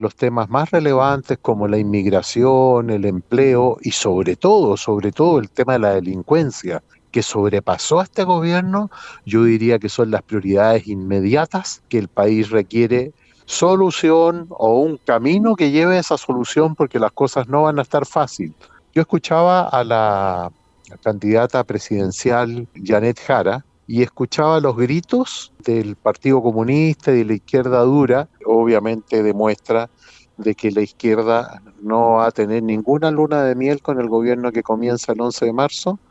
los temas más relevantes como la inmigración, el empleo y sobre todo el tema de la delincuencia, que sobrepasó a este gobierno, yo diría que son las prioridades inmediatas que el país requiere solución o un camino que lleve a esa solución porque las cosas no van a estar fácil. Yo escuchaba a la candidata presidencial Janet Jara y escuchaba los gritos del Partido Comunista y de la izquierda dura. Obviamente demuestra de que la izquierda no va a tener ninguna luna de miel con el gobierno que comienza el 11 de marzo,